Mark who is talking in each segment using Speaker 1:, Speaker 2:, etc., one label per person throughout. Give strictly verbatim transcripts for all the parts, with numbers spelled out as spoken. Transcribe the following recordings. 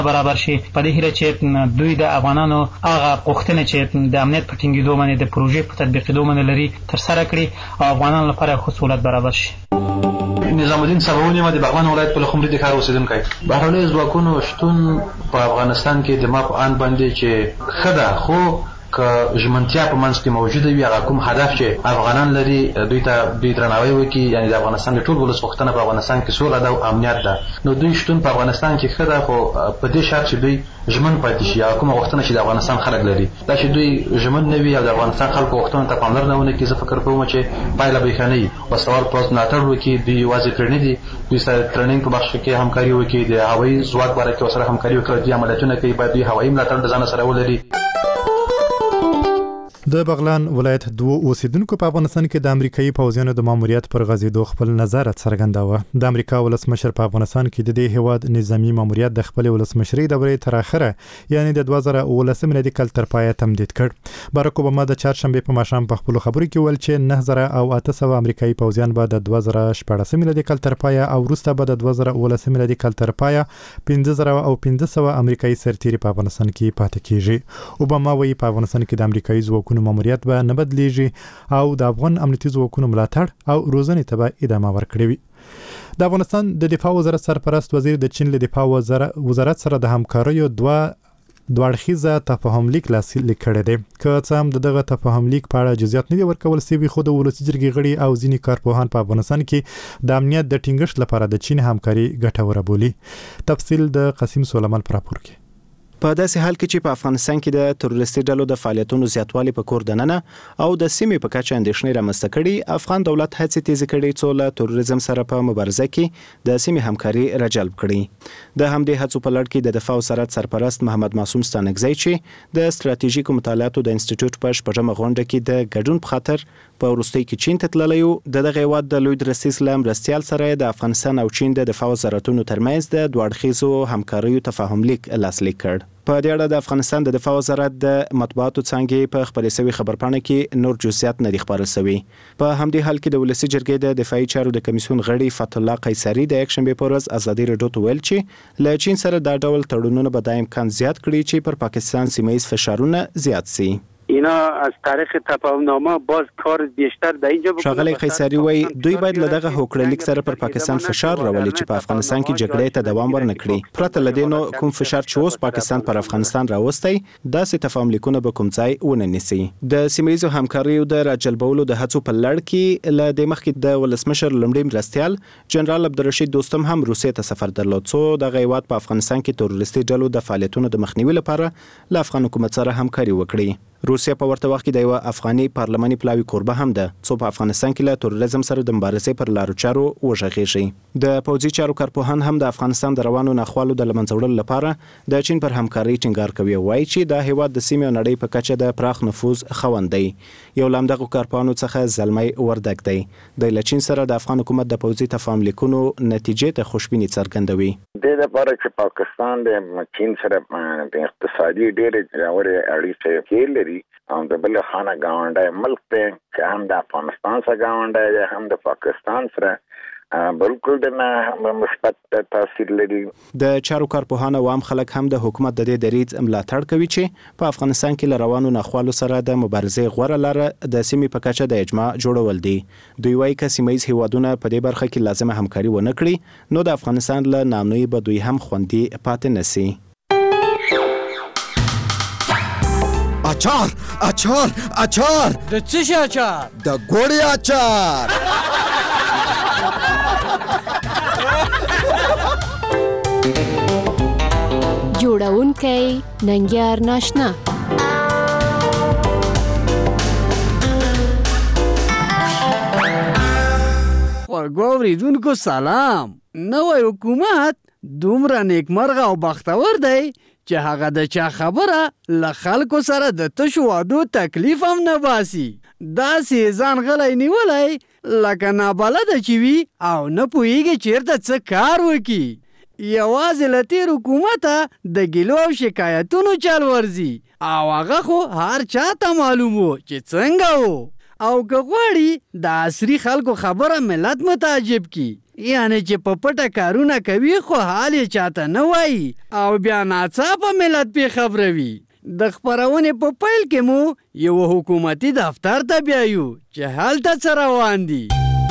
Speaker 1: برابر شي. په دې هیله چې دوی د افغانانو هغه غوښتنې چې د امنیت په ټینګېدو باندې د پروژې په تطبیقېدو باندې لري ترسره کړي او افغانانو لپاره ښه سهولت برابر شي.
Speaker 2: نظام الدین سباونی ما د بغلان ولایت په لخمري د ښار اوسیدونکی. بهرنیو ځواکونو شتون په افغانستان کې د ما په آن باندې چې ښه ده، خو که ژمنتیا په منځ کې موجوده وي، هغه کوم هدف چې افغانان لري دوی ته دوی درناوی وکړي، یعنی د افغانستان د ټول ولس غوښتنه په افغانستان کې سوله ده او امنیت ده، نو دوی شتون په افغانستان کې ښه ده، خو په دې شرط چې دوی ژمن پاتې شي. هغه کومه غوښتنه چې د افغانستان خلک لري، دا چې دوی ژمن نه وي او د افغانستان خلکو غوښتنو ته پاملرنه ونه کړي، زه فکر کوم چې پایله به ښه نه وي. وسوال پوځ ملاتړ وکړي، دوی یوازې پرې نه دي، دوی سره ټریننګ په بخش کې همکاري وکړي، د هوایي ځواک باره کې ورسره همکاري وکړي، دوی عملیاتونه کوي، باید دوی هوایي ملاتړ د ځان سره ولري.
Speaker 3: د بغلان ولایت دوه اوسیدونکو په افغانستان کې د امریکایي پوځیانو د ماموریت پر غځېدو خپل نظر څرګنداوه. د امریکا ولسمشر په افغانستان کې د دې هیواد نظامی ماموریت د خپل ولسمشرۍ دورې تر اخره یعنی د دوه زره اوولس میلادي کال تر پایه تمدید کړ. باراک اوباما د چهارشنبه په ماښام په خپل خبرو کې ویل چې نه زره او اته سوه امریکایي پوځیان به د دوه زره شپاړس میلادي کال تر پایه او وروسته به د دوه زره اوولس میلادي کال تر پایه پنځه زره او پنځه سوه امریکایي سرتیري په افغانستان کې پاتې کیږي. اوباما وایي په افغانستان کې د امریکایي ځواکونو ماموریت به نه بدلیږي او د افغان امنیتي ځواکونو ملاتړ او روزنې ته به ادامه ورکړي وي. د افغانستان د دفاع وزارت سرپرست وزیر د چین له دفاع وزارت سره د همکاریو دوه دوړخیزه تفاهم لیک لاسلیک کړی دی. که څه هم دغه تفاهم لیک په اړه جزئیات نه دي ورکول شوي، خو د ولسي جرګې غړي او ځینې کارپوهان په افغانستان کې د امنیت د ټینګښت لپاره د چین همکاري ګټوره بولي. تفصیل د قاسم سلیمان پر راپور کې.
Speaker 4: په داسې حال کې چې په افغانستان کې د تروریستي ډلو د فعالیتونو زیاتوالی په کور دننه او د سیمې په کچه اندېښنې رامنځته کړي، افغان دولت هڅې تیزې کړي څو له تروریزم سره په مبارزه کې د سیمې همکاري راجلب کړي. د همدې هڅو په لړ کې د دفاع وزارت سرپرست محمد معصوم ستانکزی چې د ستراتیژیکو مطالعاتو د انسټیټیوټ په شپږمه غونډه کې د ګډون په خاطر په وروستۍ کې چین ته تللی و، د دغه هیواد د لوی درستیز له مرستیال سره د افغانستان او چین د دفاع وزارتونو ترمنځ د دوه اړخیزو همکاریو تفاهم لیک لاسلیک کړ. په دې اړه د افغانستان د دفاع وزارت د مطبوعاتو څانګې په خپرې شوې خبرپاڼه کې نور جزئیات نه دي خپاره شوي. په همدې حال کې د ولسي جرګې د دفاعي چارو د کمیسیون غړي فتح الله قیصري د یکشنبه په ورځ ازادي راډیو ته ویل چې له چین سره دا ډول تړونونه به د امکان زیات کړي چې پر پاکستان سیمه ایز فشارونه زیات سي.
Speaker 5: اینا از طریق تفاهمنامه باز کار بیشتر در اینجا بکنه.
Speaker 4: شاغلی قیصری وای دوی باید له دغه هوکړلیک سره پر پاکستان فشار راولي چې په افغانستان کې جګړې ته دوام ورنکړي. پرته له دې نو کوم فشار چې اوس پاکستان پر افغانستان راوستي داسې تفاهم لیکونه به کوم ځای ونه نیسي. د سیمه‌یزو همکاریو د راجلبولو د هڅو په لړ کې له د مخکې د ولسمشر لومړي مرستیال جنرال عبدالرشید دوستم هم روسیې ته سفر درلود، څو دغه هیواد په افغانستان کې تروریستي ډلو د فعالیتونو د مخنیوي لپاره له افغان حکومت سره همکاري وکړي. روسیا په ورته وخت کې د یو افغاني پارلماني پلاوي کوربه هم ده، څو په افغانستان کې له تروریزم سره د مبارزې پر لارو چارو وژغېږي. د پوځي چارو کارپوهان هم د افغانستان د روانو ناخوالو د لمنځه وړلو لپاره د چین پر همکاري ټینګار کوي، وایي چې د هیواد د سیمې او نړۍ په کچه د پراخ نفوذ خاوند دی. یو له همدغو کارپوهانو څخه زلمی وردګ دی. د له چین سره د افغان حکومت د پوځي تفاهم لیکونو نتیجې ته خوشبیني څرګندوي.
Speaker 6: د لپاره چې پاکستان د چین سره د اقتصادي ډېرې ژورې اړیکې لري او د بل خانه گاونډي ملک ته چې هم د افغانستان سره گاونډي دی هم د پاکستان سره بالکل د مثبت تاثیر لري.
Speaker 4: د چارو کارپوهان او عام خلک هم د حکومت د دې دریځ ملاتړ کوي چې په افغانستان کې له روانو ناخوالو سره د مبارزې غوره لاره د سیمې په کچه د اجماع جوړول دي. دوی وايي چې سیمه‌ییز هیوادونه په دې برخه کې لازمه همکاري ونه کړي نو د افغانستان له نامنوي به دوی هم خوندي پاتې نشي.
Speaker 7: اچار اچار اچار
Speaker 8: د څه شي اچار؟
Speaker 7: د ګوړې اچار.
Speaker 9: جوړونکی ننګیار ناشنا.
Speaker 8: خوږو اوریدونکو سلام. نوی حکومت دومره نیکمرغه او بختور دی چې هغه د چا خبره له خلکو سره د تشو وعدو تکلیف هم نه باسي. داسې ځان غلی نیولی لکه نابلده چې وي او نه پوهېږي چېرته څه کار وکړي. یوازې له تېر حکومته د ګیلو او شکایتونو چل ورځي او هغه خو هر چا ته معلوم و چې څنګه و. او که غواړي د عصري خلکو خبره ملت متعجب کی یعنی چې په پټه کارونه کوي خو حال یې چاته نه وایي او بیا ناڅاپه ملت پې خبروي. د خپرونې په پیل کې مو یو حکومتي دفتر ته بیایو چې هلته څه روان دي.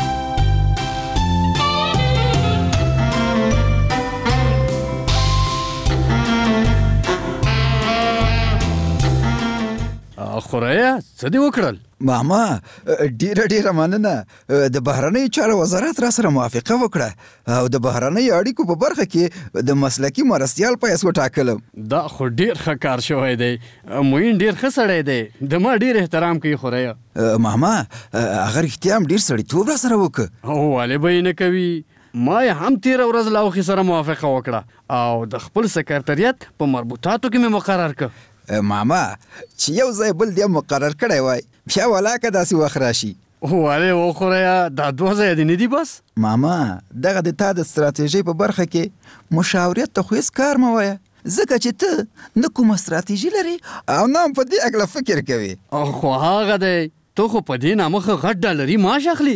Speaker 8: خوریا څه دې وکړل؟
Speaker 7: ماما ډیره ډیره مننه. د بهرنیو چارو وزارت را سره موافقه وکړه او د بهرنیو اړیکو په برخه کې د مسلکي مرستیال پیس وټاکلم.
Speaker 8: دا خو ډیر ښه کار شوی دی. موین ډیر ښه سړی دی، د ما ډیر احترام کوي خوریا.
Speaker 7: ماما هغه رښتیا هم ډیر سړیتوب را سره وکړ.
Speaker 8: ولې به یې نه کوي؟ ما یې هم تیره ورځ له اوښې سره موافقه وکړه او د خپل سکرتریت په مربوطاتو کې مې مقرر کړ.
Speaker 7: ماما چې یو ځای بل دی مقرر کړی وای بیا ولاکه داسې وخت راشي.
Speaker 8: ولې وخوریا دا دوه ځایه دې نه دي بس؟
Speaker 7: ماما دغه د تا د ستراتیژۍ په برخه کې مشاورت ته خو هېڅ کار مه وایه، ځکه چې ته نه کومه ستراتیژي لري او نه هم په دې هکله فکر کوي.
Speaker 8: خو هغه دی تو خو په دې نامه ښه غټ ډالري معاش اخلي.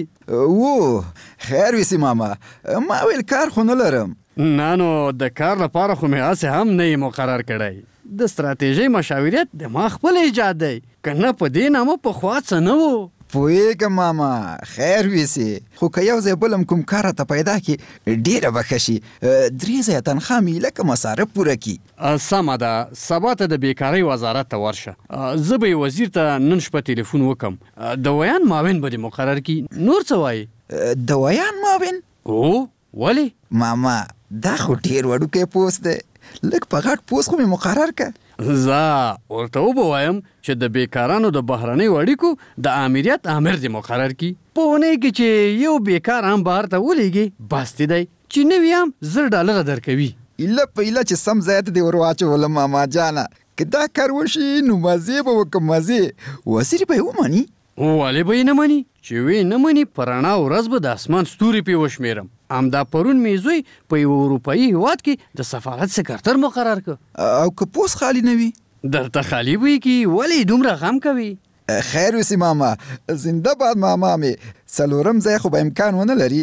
Speaker 7: و خیر ویسي ماما، ما ویل کار خو نه لرم.
Speaker 8: نه نو د کار لپاره خو مې هسې هم نه یې مقرر کړی. د ستراتیژۍ مشاورت د ما خپل ایجاد دی، که نه په دې نامه پخوا څه نه و.
Speaker 7: پوهېږم ماما، خیر ویسي، خو که یو ځای بل هم کوم کار راته پیدا کړي ډېره به ښه شي. درې ځایه تنخوا مې لکه مصارف پوره کړي.
Speaker 8: سمه ده، سبا ته د بیکارۍ وزارت ته ورشه. زه به یې وزیر ته نن شپه تلیفون وکم، د ویان معاون به دې مقرر کړي. نور څه وایي؟
Speaker 7: د ویان معاون؟
Speaker 8: او ولې؟
Speaker 7: ماما دا خو ډېر وړوکی پوست دی، لږ په غټ پوست خو مې مقرر که.
Speaker 8: زه ورته وبوایم چې د بیکارانو د بهرنیو اړیکو د آمریت آمر دې مقرر کړي. په اونۍ کې چې یو بیکار هم بهر ته ولېږي بس دی دی چې نوي هم زر ډالره درکوي.
Speaker 7: ایله په ایله چې سم ځای ته دې ور واچولم ماما جانه، که دا کار وشي نو مزې به وکړم مزې. وزیر به یې ومني؟
Speaker 8: ولې به یې نه مني؟ چې وی نه مني په رڼا ورځ به د اسمان ستوري پې وشمېرم. همدا پرون مې زوی په یو اروپایي هېواد کې د سفارت سکرتر مقرر کړ.
Speaker 7: او که پوست خالي نه وي؟
Speaker 8: درته خالي به یې کي، ولې دومره غم کوي؟
Speaker 7: خیر وسي ماما، زنده باد ماما مې. څلورم ځای خو به امکان ونه لري،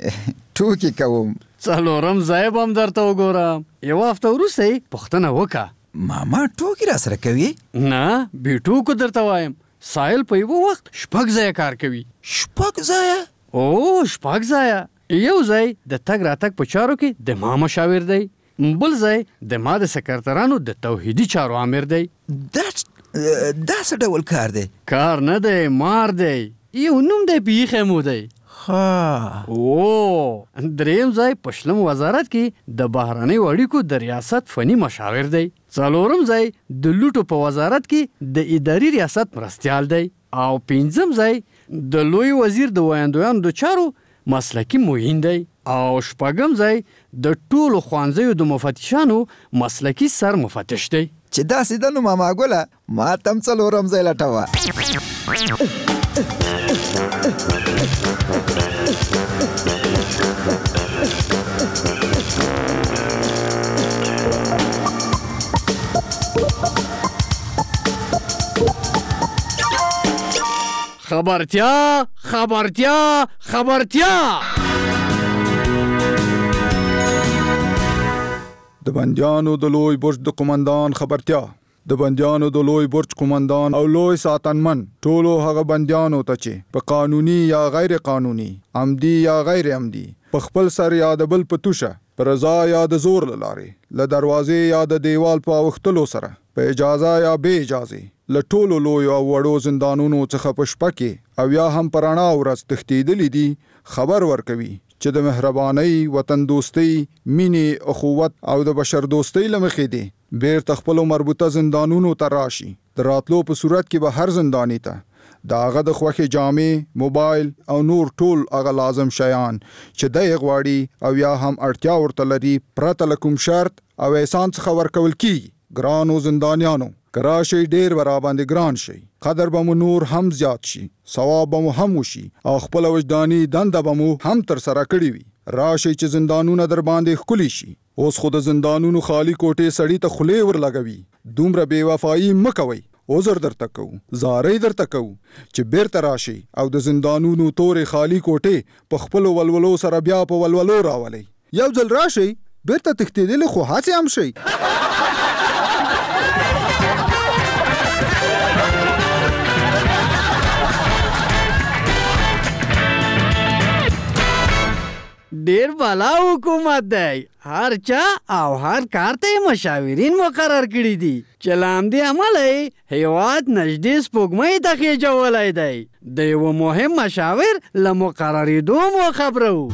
Speaker 7: ټوکې کوم.
Speaker 8: څلورم ځای به هم درته وګورم. یوه هفته وروسته یې پوښتنه وکړه.
Speaker 7: ماما ټوکې را سره کوي؟
Speaker 8: نه بې ټوکو درته وایم. ساحل په یوه وخت شپږ ځایه کار کوي.
Speaker 7: شپږ ځایه؟
Speaker 8: او شپږ ځایه. یو ځای د تګ راتګ په چارو کې د ما مشاور دی، بل ځای د ما د سکرترانو د توحیدي چارو امر دی.
Speaker 7: دا دا څه ډول کار دی؟
Speaker 8: کار نه دی، مار دی. یو نوم دی بیخې مو دی.
Speaker 7: ها
Speaker 8: او دریم ځای په شلم وزارت کې د بهرنیو اړیکو د ریاست فني مشاور دی. څلورم ځای د لوټو په وزارت کې د اداري ریاست مرستیال دی. او پنځم ځای د لوی وزیر د ویاندویانو د چارو مسلکی معین دی. او شپږم ځای د ټولو ښوونځیو د مفتشانو مسلکی سر مفتش دی.
Speaker 7: چې داسې ده نو ماما ګله، ما ته هم څلورم ځای لټوه.
Speaker 8: خبرتیا خبرتیا خبرتیا.
Speaker 10: د بندیانو د لوی برج د قومندان خبرتیا. د بندیانو د لوی برج قومندان او لوی ساتنمن ټولو هغه بندیانو ته چې په قانوني یا غیر قانوني، عمدي یا غیر عمدي، په خپل سر یا د بل په توشه، په رضا یا د زور له لارې، له دروازې یا د دیوال په اوښتلو سره، په اجازه یا بې اجازې، له ټولو لویو او وړو زندانونو څخه په شپه کې او یا هم په رڼا ورځ تښتېدلي دي، خبر ورکوي چې د مهربانۍ، وطن دوستۍ، مینې، اخوت او د بشر دوستۍ له مخې دي بیرته خپلو مربوطه زندانونو ته راشي. د راتلو په صورت کې به هر زنداني ته د هغه د خوښې جامې، موبایل او نور ټول هغه لازم شیان چې دی یې غواړي او یا هم اړتیا ورته لري پرته له کوم شرط او احسان څخه ورکول کیږي. ګرانو زندانیانو، که راشئ ډېر به راباندې ګران شئ، قدر به مو نور هم زیات شي، ثواب به مو هم وشي او خپله وجداني دنده به مو هم ترسره کړې وي. راشئ چې زندانونه در باندې ښکلي شي. اوس خو د زندانونو خالی کوټې سړي ته خولې ورلګوي. دومره بې وفایي مه کوئ. عذر درته کوو زارۍ درته کوو چې بیرته راشي او د زندانونو تورې خالی کوټې په خپلو ولولو سره بیا په ولولو راولئ یو ځل راشئ بیرته تښتېدلې خو هسې هم شئ
Speaker 8: ډیر بالا حکومت دی هر چا او هر کار ته مشاورین مقرر کړي دي چې له همدې امله هیواد نږدې سپوږمۍ ته خېجولی دی د یوه مهم مشاور له مقررېدو مو خبره و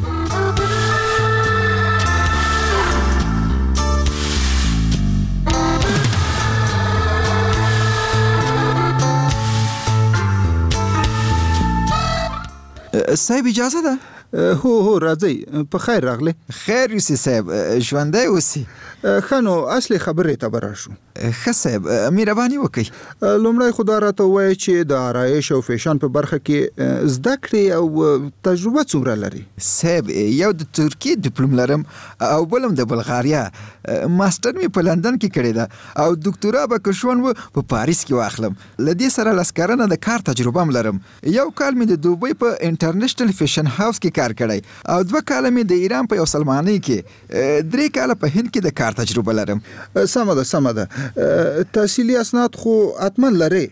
Speaker 7: صاحب اجازه ده
Speaker 10: هو هو راځئ په خیر راغلی
Speaker 7: خیر یوسي صاحب ژوندی اوسي
Speaker 10: ښه نو اصلي خبرې ته به راشو
Speaker 7: ښه صاحب مهرباني وکئ
Speaker 10: لومړی خو دا راته ووایئ چې د آرایش او فیشن په برخه کې زده کړې او تجربه څومره لري
Speaker 7: صاحب یو د ترکیې ډیپلوم لرم او بل هم د بلغاریا ماسټر مې په لندن کې کړې ده او دکتورا به که شون و په پاریس کې واخلم له دې سره لس کلنه د کار تجربه هم لرم یو کال مې د دوبۍ په انټرنیشنل فیشن هاوس کې کار کړی او دوه کاله مې د ایران په یو سلمانۍ کې درې کاله په هند کې د کار تجربه لرم
Speaker 10: سمه ده سمه ده تحصیلي اسناد خو حتما لرئ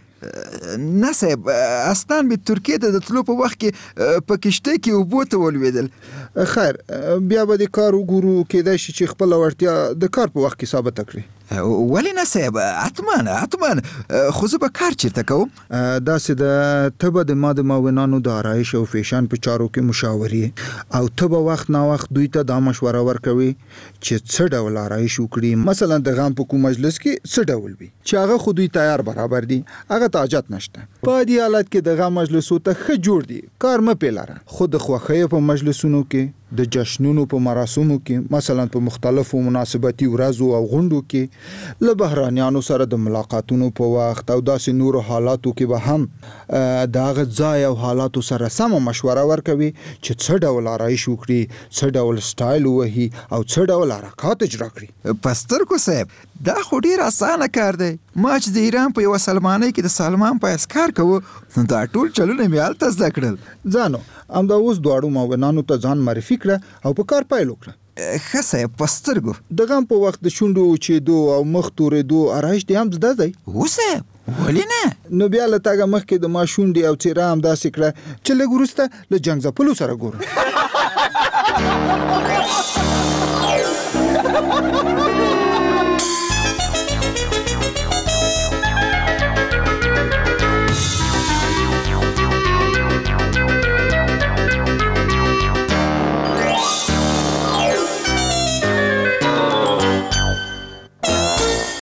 Speaker 7: نه صاحب اسناد مې ترکیې ته د تلو په وخت کې په کشتۍ کې اوبو ته ولوېدل
Speaker 10: خیر بیا به د کار وګورو کېدای شي چې خپله وړتیا د کار په وخت کې ثابته کړي
Speaker 7: ولې نه صاحب حتما حتما خو زه به کار چېرته کوم
Speaker 10: داسې ده ته به د ما د معاونانو د آرایش او فیشن په چارو کې مشاورې او ته به وخت نا وخت دوی ته دا مشوره ورکوي چې څه ډول آرایش وکړي مثلا د غم په کوم مجلس کې څه ډول وي چې هغه خو دوی تیار برابر دي هغه ته حاجت نشته په دې حالت کې د غم مجلسو ته ښه جوړ دي کار مه پې لره خو د خوښیو په مجلسونو کې د جشنونو په مراسمو کې مثلا په مختلفو مناسبتي ورځو او غونډو کې له بهرانیانو سره د ملاقاتونو په وخت او داسې نورو حالاتو کې به هم د هغه ځای او حالاتو سره سمه مشوره ورکوي چې څه ډول آرایش وکړي څه ډول سټایل ووهي او څه ډول حرکات اجرا کړي
Speaker 7: په سترګو صاحب دا خو ډېر اسانه کار دی ما چې د ایران په یوه سلمانۍ کې د سلمان په حیث کار کوو دا ټول چلونه مې هلته زده کړل
Speaker 10: ځانو همدا اوس دواړو معاونانو ته ځان معرفي کړه او په کار پیل وکړه
Speaker 7: ښه صاحب په سترګو
Speaker 10: د غم په وخت د شونډو وچېدو او مخ تورېدو آرایش دې هم زده دی
Speaker 7: هو صاحب ولې نه
Speaker 10: نو بیا له تګه مخکې د ما شونډې او څېره همداسې کړه چې لږ وروسته له جنګ ځپلو سره ګورم